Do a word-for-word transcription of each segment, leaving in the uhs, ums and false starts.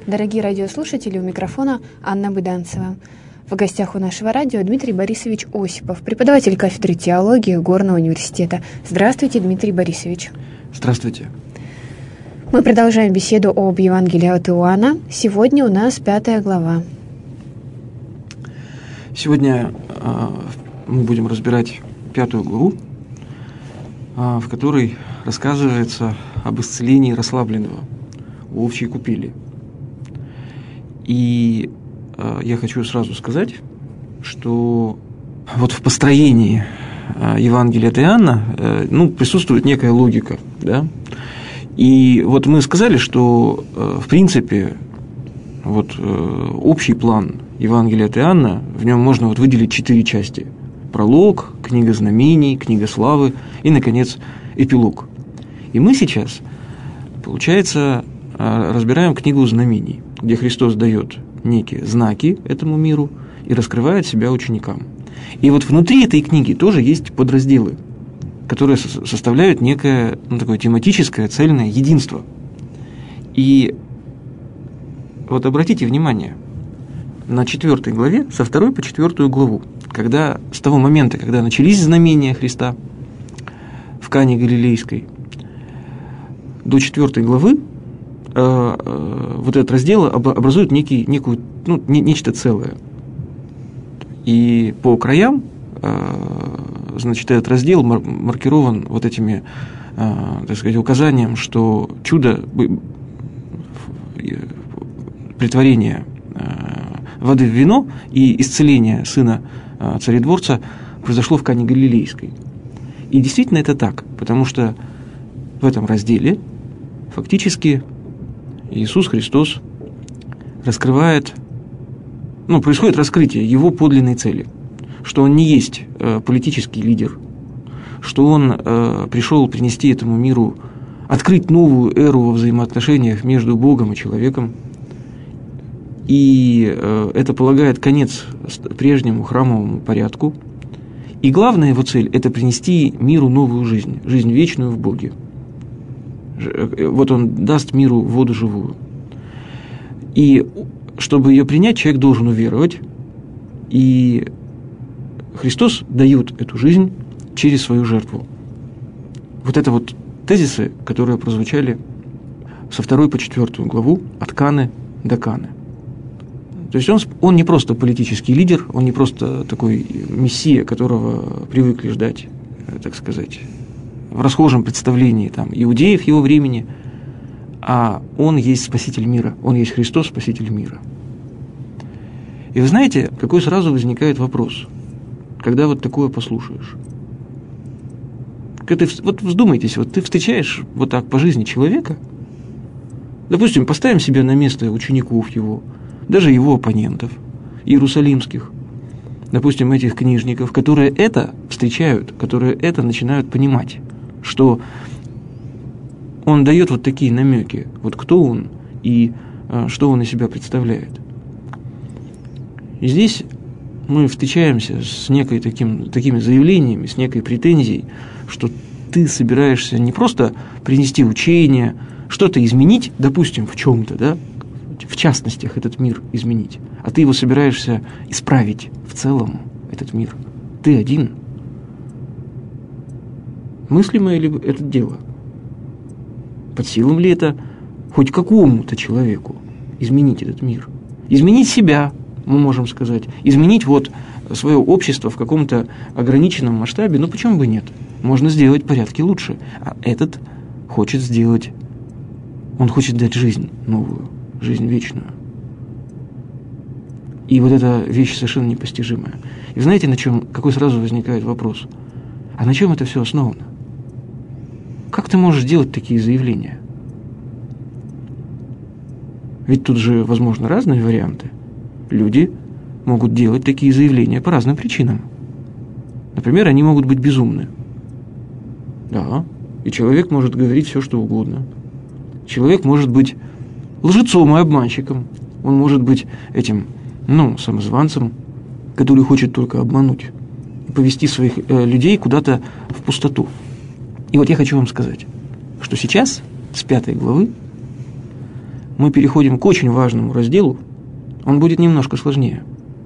Дорогие радиослушатели, у микрофона Анна Быданцева. В гостях у нашего радио Дмитрий Борисович Осипов, преподаватель кафедры теологии Горного университета. Здравствуйте, Дмитрий Борисович. Здравствуйте. Мы продолжаем беседу об Евангелии от Иоанна. Сегодня у нас пятая глава. Сегодня э, мы будем разбирать пятую главу, э, в которой рассказывается об исцелении расслабленного у овчьей купели. И э, я хочу сразу сказать, что вот в построении э, Евангелия от Иоанна э, ну, присутствует некая логика, да? И вот мы сказали, что э, в принципе вот, э, общий план Евангелия от Иоанна, в нем можно вот выделить четыре части: пролог, книга знамений, книга славы и, наконец, эпилог. И мы сейчас, получается, разбираем книгу знамений, где Христос дает некие знаки этому миру и раскрывает себя ученикам. И вот внутри этой книги тоже есть подразделы, которые составляют некое, ну, такое тематическое, цельное единство. И вот обратите внимание на четвертой главе, со второй по четвертую главу, когда, с того момента, когда начались знамения Христа в Кане Галилейской, до четвертой главы вот этот раздел образует некий, некую, ну, нечто целое. И по краям, значит, этот раздел маркирован вот этими, так сказать, указанием, что чудо претворения воды в вино и исцеление сына царедворца произошло в Кане Галилейской. И действительно это так, потому что в этом разделе фактически Иисус Христос раскрывает, ну, происходит раскрытие его подлинной цели, что он не есть э, политический лидер, что он э, пришел принести этому миру, открыть новую эру во взаимоотношениях между Богом и человеком, и э, это полагает конец прежнему храмовому порядку, и главная его цель – это принести миру новую жизнь, жизнь вечную в Боге. Вот он даст миру воду живую. И чтобы ее принять, человек должен уверовать. И Христос дает эту жизнь через свою жертву. Вот это вот тезисы, которые прозвучали со второй по четвертую главу, от Каны до Каны. То есть он, он не просто политический лидер, он не просто такой мессия, которого привыкли ждать, так сказать, в расхожем представлении там, иудеев его времени, а он есть Спаситель мира, он есть Христос, Спаситель мира. И вы знаете, какой сразу возникает вопрос, когда вот такое послушаешь? Когда ты, вот вздумайтесь, вот ты встречаешь вот так по жизни человека, допустим, поставим себя на место учеников его, даже его оппонентов, иерусалимских, допустим, этих книжников, которые это встречают, которые это начинают понимать, что он дает вот такие намеки, вот кто он и а, что он из себя представляет. И здесь мы встречаемся с некой таким, такими заявлениями, с некой претензией, что ты собираешься не просто принести учение, что-то изменить, допустим, в чем-то, да, в частностях этот мир изменить, а ты его собираешься исправить в целом, этот мир. Ты один. Мыслимо ли это дело? Под силам ли это хоть какому-то человеку изменить этот мир? Изменить себя, мы можем сказать. Изменить вот свое общество в каком-то ограниченном масштабе, ну почему бы нет? Можно сделать порядки лучше. А этот хочет сделать, он хочет дать жизнь новую, жизнь вечную. И вот эта вещь совершенно непостижимая. И знаете, на чем, какой сразу возникает вопрос? А на чем это все основано? Как ты можешь делать такие заявления? Ведь тут же, возможно, разные варианты. Люди могут делать такие заявления по разным причинам. Например, они могут быть безумны. Да, и человек может говорить все, что угодно. Человек может быть лжецом и обманщиком. Он может быть этим, ну, самозванцем, который хочет только обмануть и повести своих э, людей куда-то в пустоту. И вот я хочу вам сказать, что сейчас, с пятой главы, мы переходим к очень важному разделу, он будет немножко сложнее,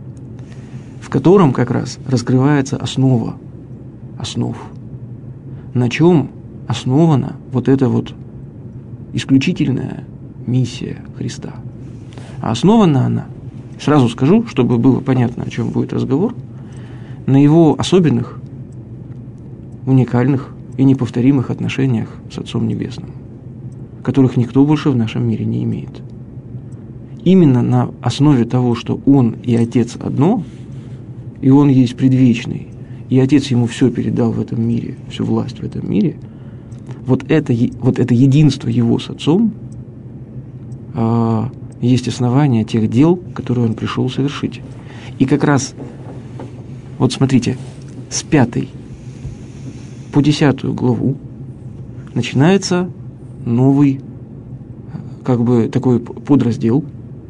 в котором как раз раскрывается основа основ, на чем основана вот эта вот исключительная миссия Христа. А основана она, сразу скажу, чтобы было понятно, о чем будет разговор, на его особенных, уникальных и неповторимых отношениях с Отцом Небесным, которых никто больше в нашем мире не имеет. Именно на основе того, что Он и Отец одно, и Он есть предвечный, и Отец Ему все передал в этом мире, всю власть в этом мире, вот это, вот это единство Его с Отцом э, есть основание тех дел, которые Он пришел совершить. И как раз, вот смотрите, с пятой по десятую главу начинается новый, как бы такой подраздел,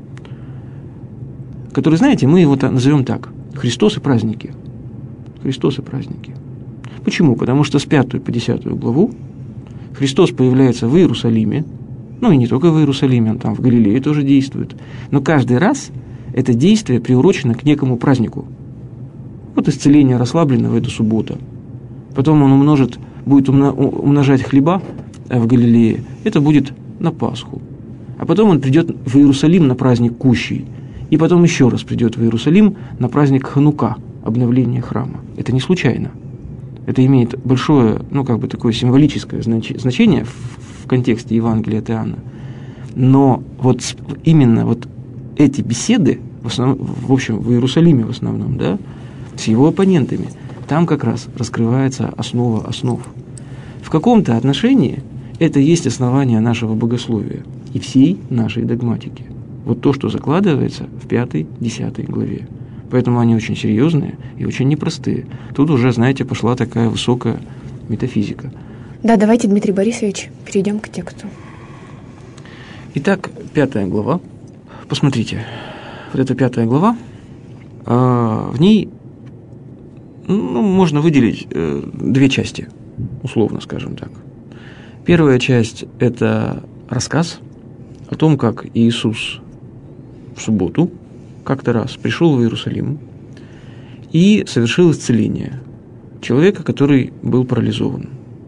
который, знаете, мы его назовем так: Христос и праздники. Христос и праздники. Почему? Потому что с пятую по десятую главу Христос появляется в Иерусалиме, ну и не только в Иерусалиме, он там в Галилее тоже действует, но каждый раз это действие приурочено к некому празднику. Вот исцеление расслабленного – это суббота. Потом он умножит, будет умножать хлеба в Галилее, это будет на Пасху. А потом он придет в Иерусалим на праздник Кущей, и потом еще раз придет в Иерусалим на праздник Ханука, обновление храма. Это не случайно. Это имеет большое, ну, как бы такое символическое значение в, в контексте Евангелия от Иоанна. Но вот именно вот эти беседы, в, основном, в общем, в Иерусалиме в основном, да, с его оппонентами, там как раз раскрывается основа основ. В каком-то отношении это есть основание нашего богословия и всей нашей догматики. Вот то, что закладывается в пятой-десятой главе. Поэтому они очень серьезные и очень непростые. Тут уже, знаете, пошла такая высокая метафизика. Да, давайте, Дмитрий Борисович, перейдем к тексту. Итак, пятая глава. Посмотрите, вот эта пятая глава, в ней, ну, можно выделить две части, условно скажем так. Первая часть – это рассказ о том, как Иисус в субботу как-то раз пришел в Иерусалим и совершил исцеление человека, который был парализован.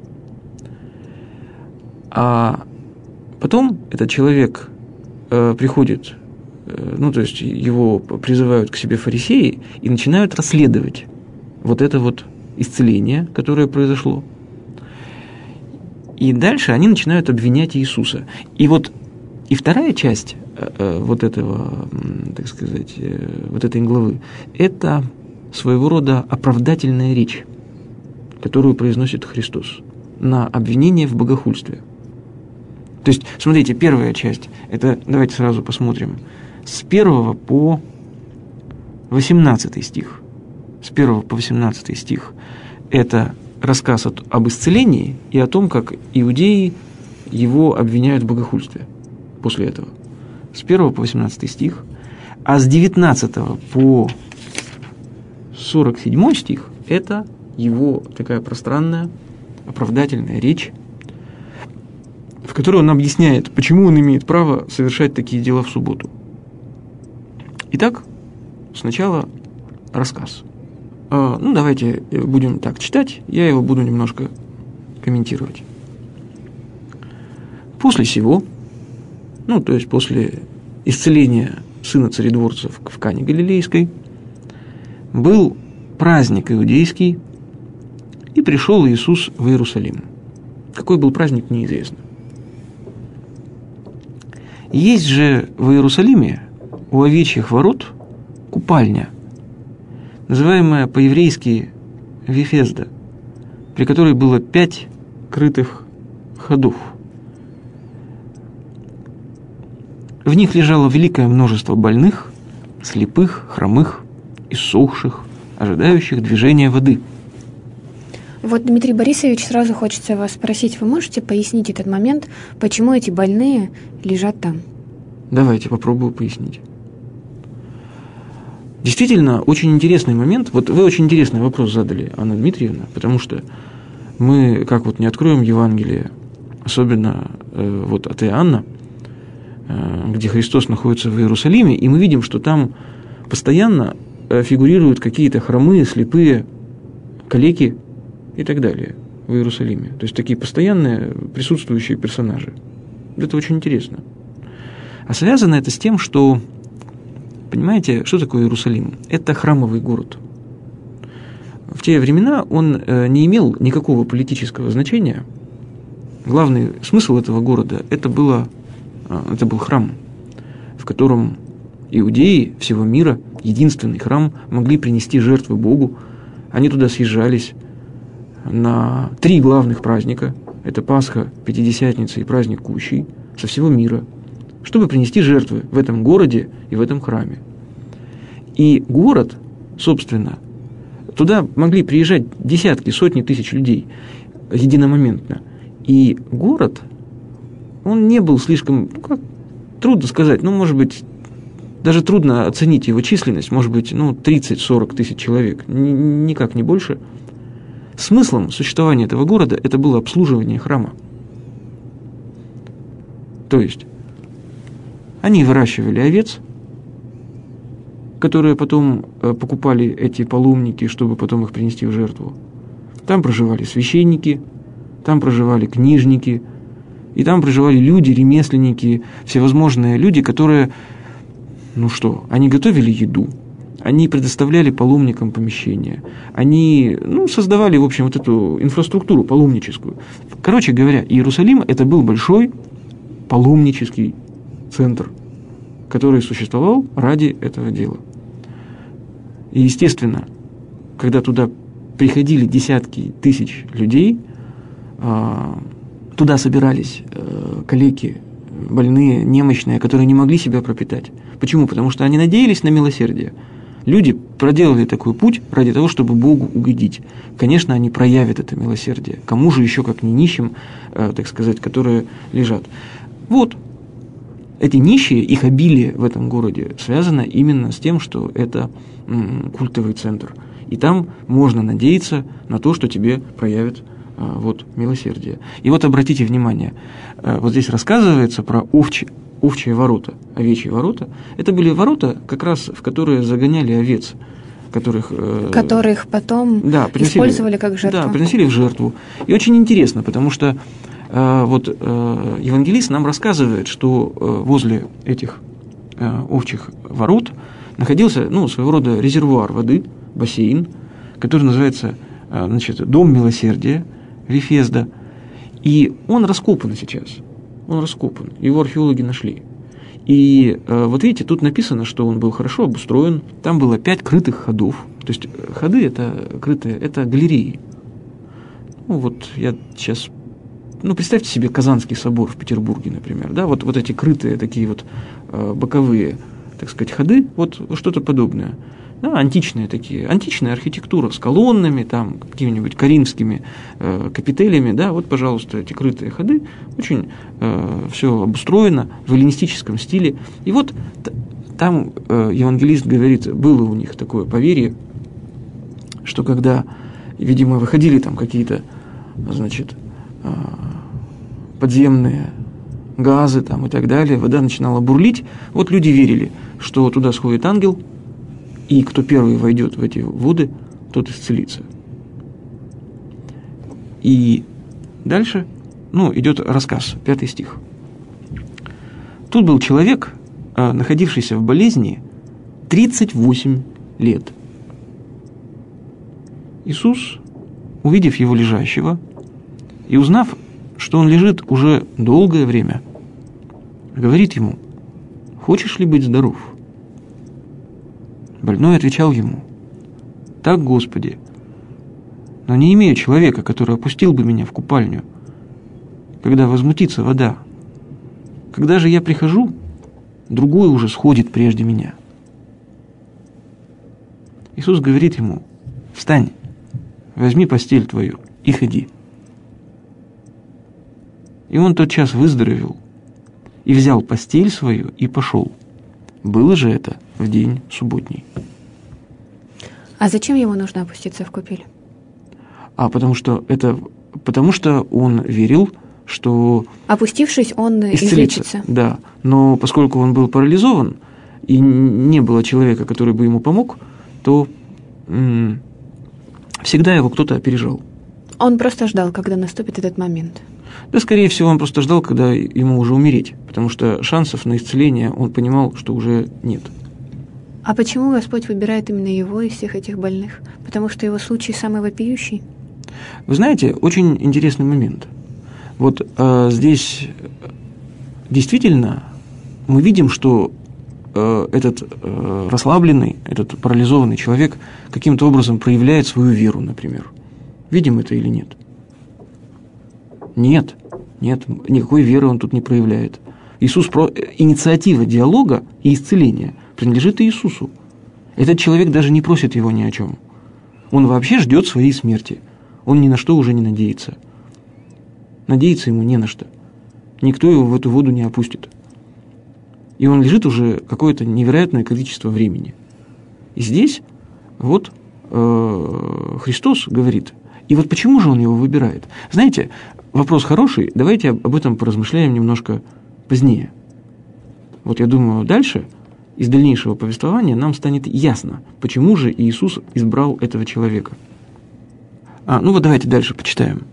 А потом этот человек э, приходит, э, ну, то есть его призывают к себе фарисеи и начинают расследовать вот это вот исцеление, которое произошло. И дальше они начинают обвинять Иисуса. И вот и вторая часть э, вот этого, так сказать, э, вот этой главы, это своего рода оправдательная речь, которую произносит Христос на обвинение в богохульстве. То есть, смотрите, первая часть, это, давайте сразу посмотрим, с первого по восемнадцатый стих. С первого по восемнадцатый стих это рассказ от, об исцелении и о том, как иудеи его обвиняют в богохульстве после этого. С первого по восемнадцатый стих. А с девятнадцатого по сорок седьмой стих это его такая пространная оправдательная речь, в которой он объясняет, почему он имеет право совершать такие дела в субботу. Итак, сначала рассказ. Ну, давайте будем так читать, я его буду немножко комментировать. После сего, ну, то есть после исцеления сына царедворцев в Кане Галилейской, был праздник иудейский, и пришел Иисус в Иерусалим. Какой был праздник, неизвестно. Есть же в Иерусалиме у овечьих ворот купальня, называемая по-еврейски Вифезда, при которой было пять крытых ходов. В них лежало великое множество больных, слепых, хромых, иссохших, ожидающих движения воды. Вот, Дмитрий Борисович, сразу хочется вас спросить, вы можете пояснить этот момент, почему эти больные лежат там? Давайте попробую пояснить. Действительно, очень интересный момент. Вот вы очень интересный вопрос задали, Анна Дмитриевна, потому что мы, как вот не откроем Евангелие, особенно э, вот от Иоанна, где Христос находится в Иерусалиме, и мы видим, что там постоянно фигурируют какие-то хромые, слепые, калеки и так далее в Иерусалиме. То есть такие постоянные присутствующие персонажи. Это очень интересно. А связано это с тем, что, понимаете, что такое Иерусалим? Это храмовый город. В те времена он не имел никакого политического значения. Главный смысл этого города – это, было, это был храм, в котором иудеи всего мира, единственный храм, могли принести жертвы Богу. Они туда съезжались на три главных праздника – это Пасха, Пятидесятница и праздник Кущей со всего мира, чтобы принести жертвы в этом городе и в этом храме. И город, собственно, туда могли приезжать десятки, сотни тысяч людей единомоментно. И город, он не был слишком, ну как, трудно сказать, ну, может быть, даже трудно оценить его численность, может быть, ну, тридцать-сорок тысяч человек, Н- никак не больше. Смыслом существования этого города это было обслуживание храма. То есть, они выращивали овец, которые потом покупали эти паломники, чтобы потом их принести в жертву. Там проживали священники, там проживали книжники, и там проживали люди, ремесленники, всевозможные люди, которые, ну что, они готовили еду, они предоставляли паломникам помещения, они, ну, создавали, в общем, вот эту инфраструктуру паломническую. Короче говоря, Иерусалим – это был большой паломнический центр, который существовал ради этого дела. И, естественно, когда туда приходили десятки тысяч людей, туда собирались калеки, больные, немощные, которые не могли себя пропитать. Почему? Потому что они надеялись на милосердие. Люди проделали такой путь ради того, чтобы Богу угодить. Конечно, они проявят это милосердие. Кому же еще, как не нищим, так сказать, которые лежат. Вот. Эти нищие, их обилие в этом городе связано именно с тем, что это м, культовый центр. И там можно надеяться на то, что тебе проявят а, вот, милосердие. И вот обратите внимание, а, вот здесь рассказывается про овчи, овчие ворота, овечьи ворота. Это были ворота, как раз в которые загоняли овец. Которых, э, которых потом да, приносили, использовали как жертву. Да, приносили в жертву. И очень интересно, потому что вот э, евангелист нам рассказывает, что э, возле этих э, овчих ворот находился, ну, своего рода резервуар воды, бассейн, который называется, э, значит, Дом милосердия, Вифезда. И он раскопан сейчас. Он раскопан. Его археологи нашли. И э, вот видите, тут написано, что он был хорошо обустроен. Там было пять крытых ходов. То есть ходы это крытые, это галереи. Ну, вот я сейчас... Ну, представьте себе Казанский собор в Петербурге, например, да, вот, вот эти крытые такие вот э, боковые, так сказать, ходы, вот что-то подобное, да, античные такие, античная архитектура с колоннами, там, какими-нибудь коринфскими э, капителями, да, вот, пожалуйста, эти крытые ходы, очень э, все обустроено в эллинистическом стиле, и вот т- там э, евангелист говорит, было у них такое поверье, что когда, видимо, выходили там какие-то, значит, подземные газы там, и так далее, вода начинала бурлить, вот люди верили, что туда сходит ангел, и кто первый войдет в эти воды, тот исцелится. И дальше, ну, идет рассказ, пятый стих. Тут был человек, находившийся в болезни тридцать восемь лет. Иисус, увидев его лежащего, и узнав, что он лежит уже долгое время, говорит ему: «Хочешь ли быть здоров?» Больной отвечал ему: «Так, Господи, но не имею человека, который опустил бы меня в купальню, когда возмутится вода. Когда же я прихожу, другой уже сходит прежде меня». Иисус говорит ему: «Встань, возьми постель твою и ходи». И он тотчас выздоровел, и взял постель свою, и пошел. Было же это в день субботний. А зачем ему нужно опуститься в купель? А потому что, это, потому что он верил что... Опустившись, он излечится. Да, но поскольку он был парализован, и не было человека, который бы ему помог, то м- всегда его кто-то опережал. Он просто ждал, когда наступит этот момент. Да, скорее всего, он просто ждал, когда ему уже умереть, потому что шансов на исцеление он понимал, что уже нет. А почему Господь выбирает именно его из всех этих больных? Потому что его случай самый вопиющий? Вы знаете, очень интересный момент. Вот э, здесь действительно мы видим, что э, этот э, расслабленный, этот парализованный человек каким-то образом проявляет свою веру, например. Видим это или нет? Нет, нет, никакой веры он тут не проявляет. Иисус про... Инициатива диалога и исцеления принадлежит Иисусу. Этот человек даже не просит его ни о чем. Он вообще ждет своей смерти. Он ни на что уже не надеется. Надеяться ему не на что. Никто его в эту воду не опустит. И он лежит уже какое-то невероятное количество времени. И здесь вот э, Христос говорит. И вот почему же он его выбирает? Знаете, вопрос хороший. Давайте об этом поразмышляем немножко позднее. Вот я думаю, дальше, из дальнейшего повествования, нам станет ясно, почему же Иисус избрал этого человека. А, ну вот давайте дальше почитаем.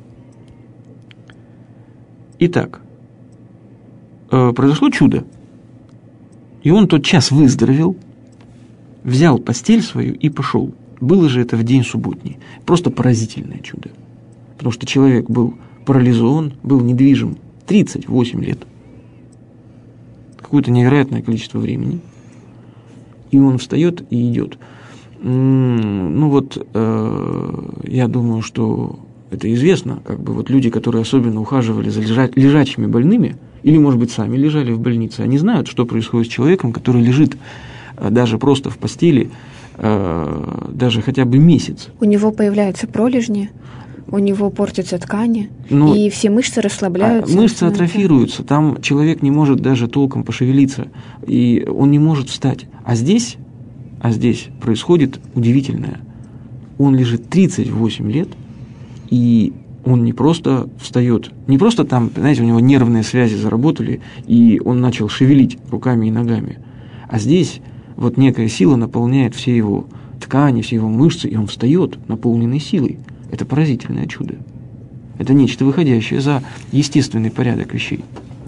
Итак, э, произошло чудо. И он тотчас выздоровел, взял постель свою и пошел. Было же это в день субботний. Просто поразительное чудо. Потому что человек был парализован, был недвижим тридцать восемь лет. Какое-то невероятное количество времени. И он встает и идет. Ну вот, э, я думаю, что это известно, как бы вот люди, которые особенно ухаживали за лежа- лежачими больными, или, может быть, сами лежали в больнице, они знают, что происходит с человеком, который лежит э, даже просто в постели, э, даже хотя бы месяц. У него появляются пролежни, у него портятся ткани, Но и все мышцы расслабляются. А мышцы атрофируются, там человек не может даже толком пошевелиться, и он не может встать. А здесь, а здесь происходит удивительное. Он лежит тридцать восемь лет, и он не просто встает, не просто там, знаете, у него нервные связи заработали, и он начал шевелить руками и ногами. А здесь вот некая сила наполняет все его ткани, все его мышцы, и он встает, наполненный силой. Это поразительное чудо. Это нечто выходящее за естественный порядок вещей.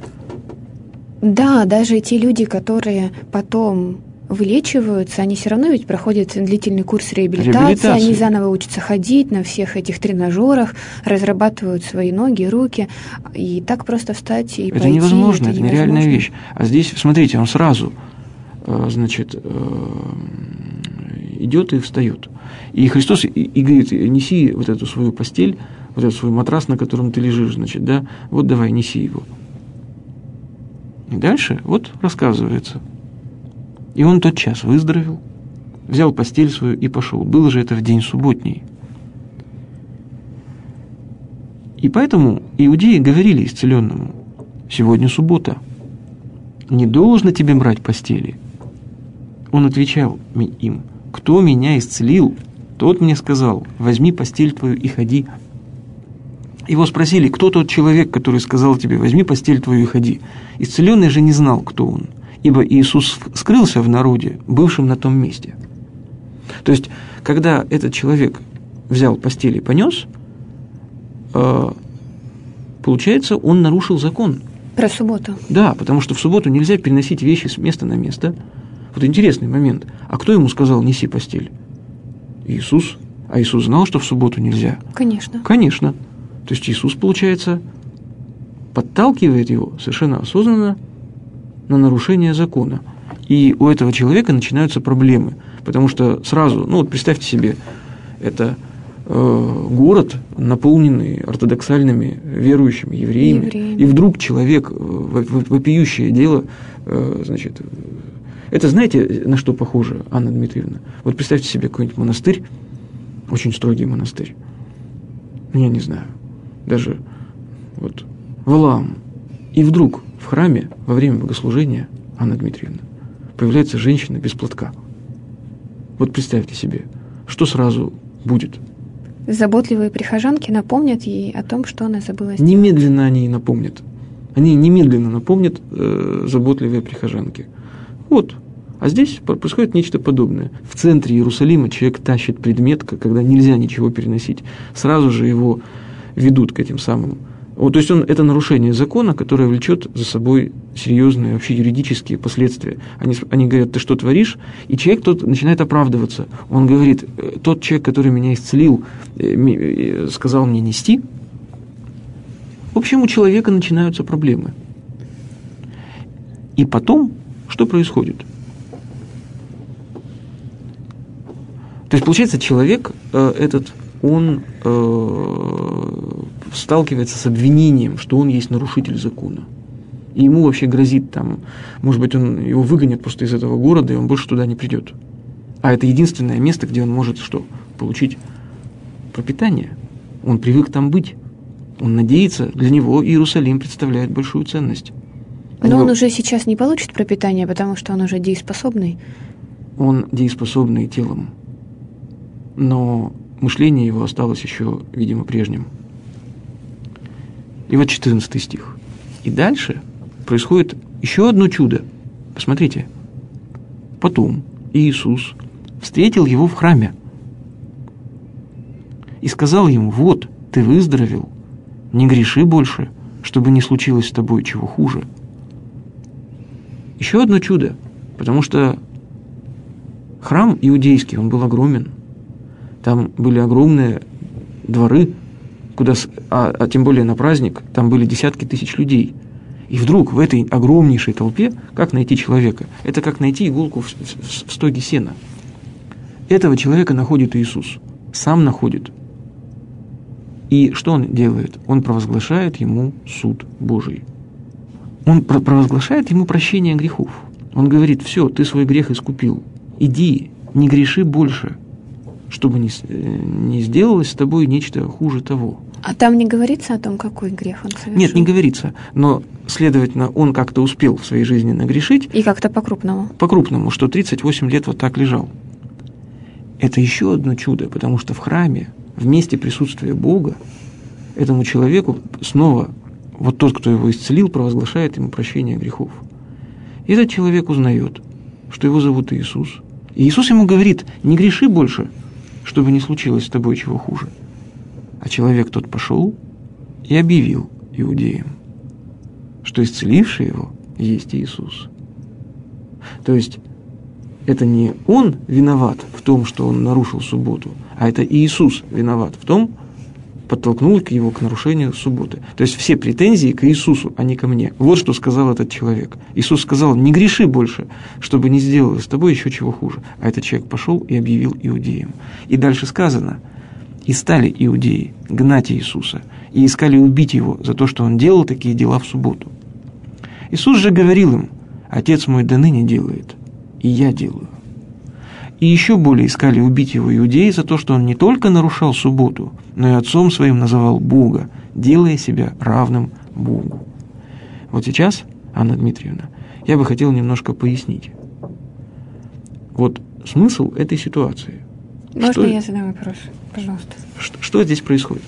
Да, даже те люди, которые потом вылечиваются, они все равно ведь проходят длительный курс реабилитации, Реабилитация. Они заново учатся ходить на всех этих тренажерах, разрабатывают свои ноги, руки, и так просто встать и это пойти. Невозможно, это, это нереальная невозможно. вещь. А здесь, смотрите, он сразу, значит, идет и встает. И Христос и, и говорит: неси вот эту свою постель, вот этот свой матрас, на котором ты лежишь, значит, да, вот давай, неси его. И дальше вот рассказывается. И он тотчас выздоровел, взял постель свою и пошел. Было же это в день субботний. И поэтому иудеи говорили исцеленному: сегодня суббота, не должно тебе брать постели. Он отвечал им: кто меня исцелил, тот мне сказал: возьми постель твою и ходи. Его спросили: кто тот человек, который сказал тебе: возьми постель твою и ходи? Исцеленный же не знал, кто он, ибо Иисус скрылся в народе, бывшем на том месте. То есть, когда этот человек взял постель и понес, получается, он нарушил закон. Про субботу. Да, потому что в субботу нельзя переносить вещи с места на место. Вот интересный момент. А кто ему сказал: неси постель? Иисус. А Иисус знал, что в субботу нельзя? Конечно. Конечно. То есть Иисус, получается, подталкивает его совершенно осознанно на нарушение закона. И у этого человека начинаются проблемы. Потому что сразу, ну вот представьте себе, это э, город, наполненный ортодоксальными верующими евреями. Евреями. И вдруг человек, вопиющее дело, э, значит... Это знаете, на что похоже, Анна Дмитриевна? Вот представьте себе какой-нибудь монастырь, очень строгий монастырь. Я не знаю, даже вот Валаам. И вдруг в храме во время богослужения, Анна Дмитриевна, появляется женщина без платка. Вот представьте себе, что сразу будет. заботливые прихожанки напомнят ей о том, что она забыла сделать. Немедленно они ей напомнят. Они немедленно напомнят э, заботливые прихожанки. Вот. А здесь происходит нечто подобное. В центре Иерусалима человек тащит предмет, когда нельзя ничего переносить. Сразу же его ведут к этим самым. Вот, то есть он, это нарушение закона, которое влечет за собой серьезные вообще юридические последствия. Они, они говорят, ты что творишь? И человек тот начинает оправдываться. Он говорит, тот человек, который меня исцелил, сказал мне нести. В общем, у человека начинаются проблемы. И потом, что происходит? То есть, получается, человек э, этот, он э, сталкивается с обвинением, что он есть нарушитель закона. И ему вообще грозит там, может быть, он, его выгонят просто из этого города, и он больше туда не придет. А это единственное место, где он может что? Получить пропитание. Он привык там быть. Он надеется, для него Иерусалим представляет большую ценность. Но него... он уже сейчас не получит пропитание, потому что он уже дееспособный. Он дееспособный телом. Но мышление его осталось еще, видимо, прежним. И вот четырнадцатый стих. И дальше происходит еще одно чудо. Посмотрите. Потом Иисус встретил его в храме и сказал ему: вот, ты выздоровел, не греши больше, чтобы не случилось с тобой чего хуже. Еще одно чудо, потому что храм иудейский, он был огромен. Там были огромные дворы, куда, а, а тем более на праздник, там были десятки тысяч людей. И вдруг в этой огромнейшей толпе, как найти человека? Это как найти иголку в, в, в стоге сена. Этого человека находит Иисус, сам находит. И что он делает? Он провозглашает ему суд Божий. Он провозглашает ему прощение грехов. Он говорит: все, ты свой грех искупил, иди, не греши больше, чтобы не, не сделалось с тобой нечто хуже того. А там не говорится о том, какой грех он совершил? Нет, не говорится. Но, следовательно, он как-то успел в своей жизни нагрешить. И как-то по-крупному. По-крупному, что тридцать восемь лет вот так лежал. Это еще одно чудо, потому что в храме, в месте присутствия Бога, этому человеку снова, вот тот, кто его исцелил, провозглашает ему прощение грехов. И этот человек узнает, что его зовут Иисус. И Иисус ему говорит: не греши больше, чтобы не случилось с тобой чего хуже. А человек тот пошел и объявил иудеям, что исцеливший его есть Иисус. То есть это не он виноват в том, что он нарушил субботу, а это Иисус виноват в том, подтолкнул его к нарушению субботы. То есть все претензии к Иисусу, а не ко мне. Вот что сказал этот человек. Иисус сказал: не греши больше, чтобы не сделалось с тобой еще чего хуже. А этот человек пошел и объявил иудеям. И дальше сказано: и стали иудеи гнать Иисуса, и искали убить его за то, что он делал такие дела в субботу. Иисус же говорил им: Отец мой до ныне делает, и я делаю. И еще более искали убить его иудеи за то, что он не только нарушал субботу, но и отцом своим называл Бога, делая себя равным Богу. Вот сейчас, Анна Дмитриевна, я бы хотел немножко пояснить. Вот смысл этой ситуации. Можно что, я задам вопрос? Пожалуйста. Что, что здесь происходит?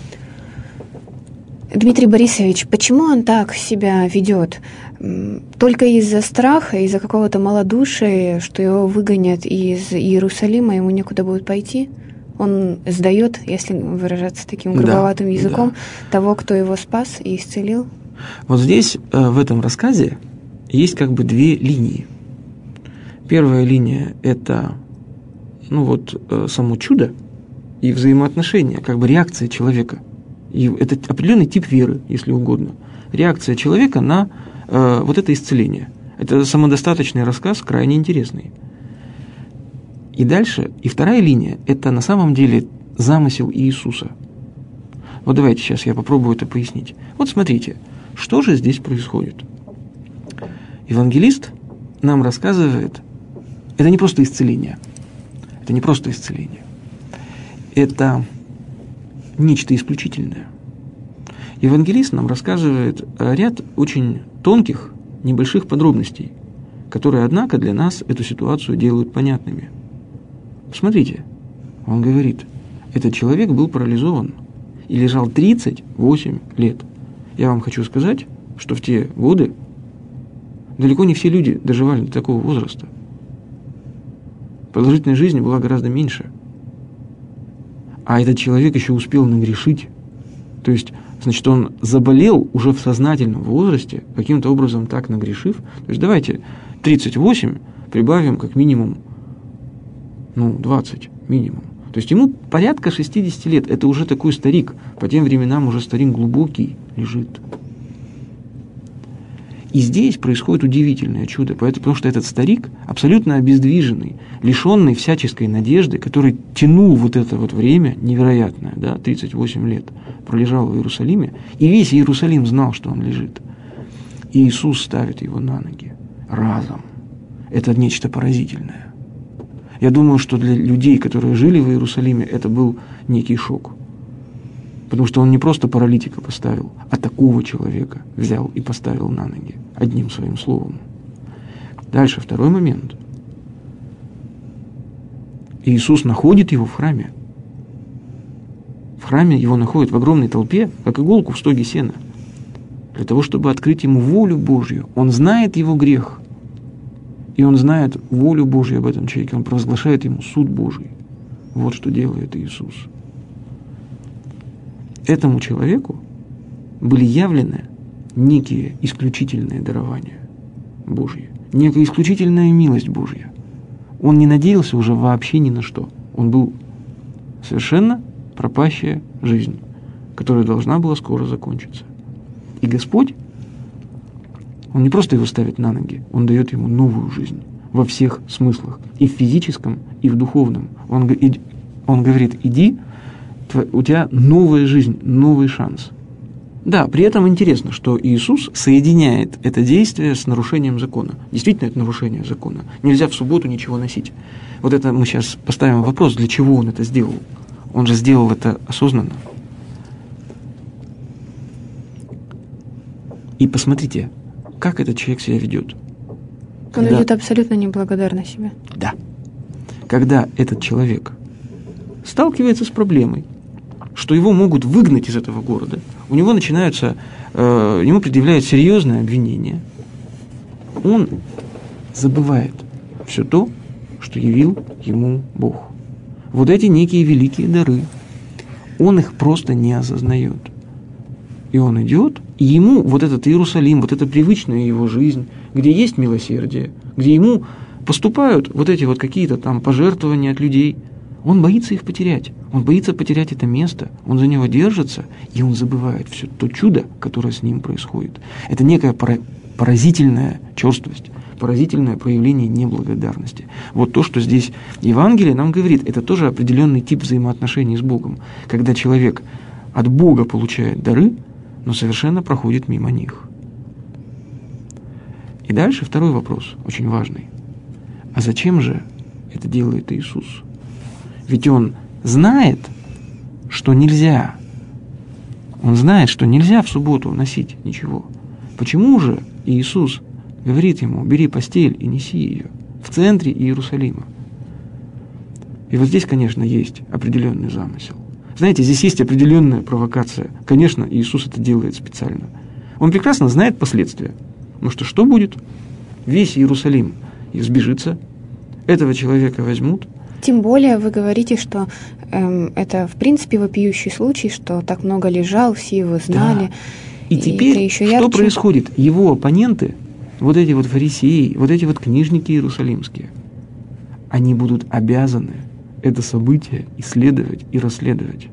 Дмитрий Борисович, почему он так себя ведет? Только из-за страха, из-за какого-то малодушия, что его выгонят из Иерусалима, ему некуда будет пойти? Он сдает, если выражаться таким грубоватым да, языком, да. того, кто его спас и исцелил? Вот здесь, в этом рассказе, есть как бы две линии. Первая линия – это ну вот, само чудо и взаимоотношения, как бы реакция человека. И это определенный тип веры, если угодно. Реакция человека на э, вот это исцеление. Это самодостаточный рассказ, крайне интересный. И дальше, и вторая линия, это на самом деле замысел Иисуса. Вот давайте сейчас я попробую это пояснить. Вот смотрите, что же здесь происходит. Евангелист нам рассказывает, это не просто исцеление. Это не просто исцеление. Это нечто исключительное. Евангелист нам рассказывает ряд очень тонких, небольших подробностей, которые, однако, для нас эту ситуацию делают понятными. Посмотрите, он говорит: этот человек был парализован и лежал тридцать восемь лет. Я вам хочу сказать, что в те годы далеко не все люди доживали до такого возраста. Продолжительность жизни была гораздо меньше. А этот человек еще успел нагрешить. То есть, значит, он заболел уже в сознательном возрасте, каким-то образом так нагрешив. То есть, давайте тридцать восемь прибавим как минимум, ну, двадцать минимум. То есть, ему порядка шестьдесят лет. Это уже такой старик. По тем временам уже старик глубокий лежит. И здесь происходит удивительное чудо, потому что этот старик, абсолютно обездвиженный, лишенный всяческой надежды, который тянул вот это вот время невероятное, да, тридцать восемь лет, пролежал в Иерусалиме, и весь Иерусалим знал, что он лежит. И Иисус ставит его на ноги разом. Это нечто поразительное. Я думаю, что для людей, которые жили в Иерусалиме, это был некий шок. Потому что он не просто паралитика поставил, а такого человека взял и поставил на ноги одним своим словом. Дальше, второй момент. Иисус находит его в храме. В храме его находят в огромной толпе, как иголку в стоге сена, для того, чтобы открыть ему волю Божью. Он знает его грех, и он знает волю Божью об этом человеке. Он провозглашает ему суд Божий. Вот что делает Иисус. Этому человеку были явлены некие исключительные дарования Божьи, некая исключительная милость Божья. Он не надеялся уже вообще ни на что. Он был совершенно пропащая жизнь, которая должна была скоро закончиться. И Господь, Он не просто его ставит на ноги, Он дает ему новую жизнь во всех смыслах, и в физическом, и в духовном. Он, он говорит: иди, у тебя новая жизнь, новый шанс. Да, при этом интересно, что Иисус соединяет это действие с нарушением закона. Действительно, это нарушение закона. Нельзя в субботу ничего носить. Вот это мы сейчас поставим вопрос, для чего Он это сделал. Он же сделал это осознанно. И посмотрите, как этот человек себя ведет. Он Когда... ведет абсолютно неблагодарно себя. Да. Когда этот человек сталкивается с проблемой, что его могут выгнать из этого города, у него начинаются, э, ему предъявляют серьезные обвинения, он забывает все то, что явил ему Бог. Вот эти некие великие дары, он их просто не осознает. И он идет, и ему вот этот Иерусалим, вот эта привычная его жизнь, где есть милосердие, где ему поступают вот эти вот какие-то там пожертвования от людей, он боится их потерять. Он боится потерять это место, он за него держится, и он забывает все то чудо, которое с ним происходит. Это некая поразительная черствость, поразительное проявление неблагодарности. Вот то, что здесь Евангелие нам говорит, это тоже определенный тип взаимоотношений с Богом, когда человек от Бога получает дары, но совершенно проходит мимо них. И дальше второй вопрос, очень важный. А зачем же это делает Иисус? Ведь Он знает, что нельзя. Он знает, что нельзя в субботу носить ничего. Почему же Иисус говорит ему: бери постель и неси ее в центре Иерусалима? И вот здесь, конечно, есть определенный замысел. Знаете, здесь есть определенная провокация. Конечно, Иисус это делает специально. Он прекрасно знает последствия. Ну что, что будет? Весь Иерусалим сбежится, этого человека возьмут. Тем более вы говорите, что эм, это в принципе вопиющий случай, что так много лежал, все его знали. Да. И, и теперь еще что ярче происходит? Его оппоненты, вот эти вот фарисеи, вот эти вот книжники иерусалимские, они будут обязаны это событие исследовать и расследовать.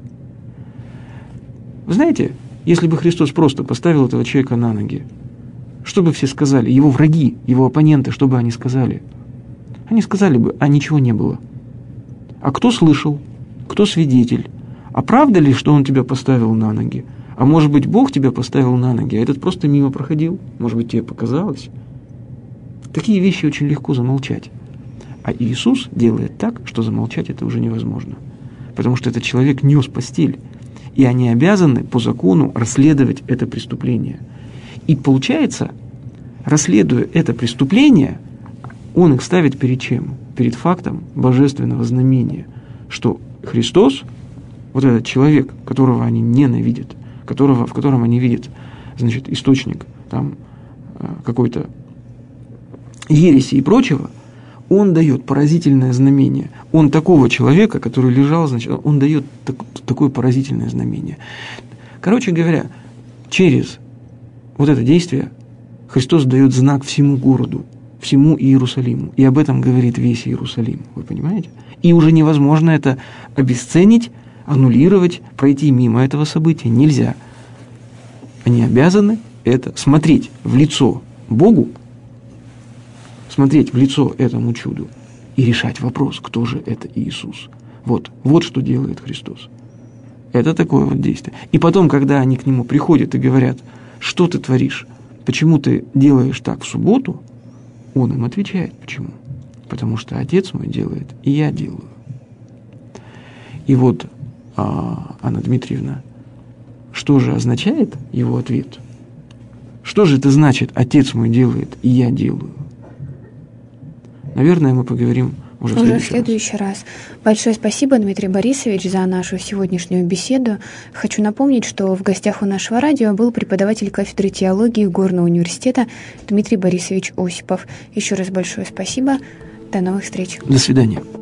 Вы знаете, если бы Христос просто поставил этого человека на ноги, что бы все сказали? Его враги, его оппоненты, что бы они сказали? Они сказали бы: а ничего не было. А кто слышал? Кто свидетель? А правда ли, что он тебя поставил на ноги? А может быть, Бог тебя поставил на ноги, а этот просто мимо проходил? Может быть, тебе показалось? Такие вещи очень легко замолчать. А Иисус делает так, что замолчать это уже невозможно. Потому что этот человек нес постель. И они обязаны по закону расследовать это преступление. И получается, расследуя это преступление, он их ставит перед чем? Перед фактом божественного знамения, что Христос вот этот человек, которого они ненавидят, которого, в котором они видят, значит, источник там какой-то ереси и прочего, он дает поразительное знамение. Он такого человека, который лежал, значит, он дает так, такое поразительное знамение. Короче говоря, через вот это действие Христос дает знак всему городу, всему Иерусалиму. И об этом говорит весь Иерусалим. Вы понимаете? И уже невозможно это обесценить, аннулировать, пройти мимо этого события нельзя. Они обязаны это смотреть в лицо Богу, смотреть в лицо этому чуду и решать вопрос, кто же это Иисус. Вот, вот что делает Христос. Это такое вот действие. И потом, когда они к Нему приходят и говорят, что ты творишь, почему ты делаешь так в субботу, Он им отвечает, почему. Потому что Отец мой делает, и я делаю. И вот, Анна Дмитриевна, что же означает его ответ? Что же это значит «Отец мой делает, и я делаю»? Наверное, мы поговорим уже в следующий, уже в следующий раз. раз. Большое спасибо, Дмитрий Борисович, за нашу сегодняшнюю беседу. Хочу напомнить, что в гостях у нашего радио был преподаватель кафедры теологии Горного университета Дмитрий Борисович Осипов. Еще раз большое спасибо. До новых встреч. До свидания.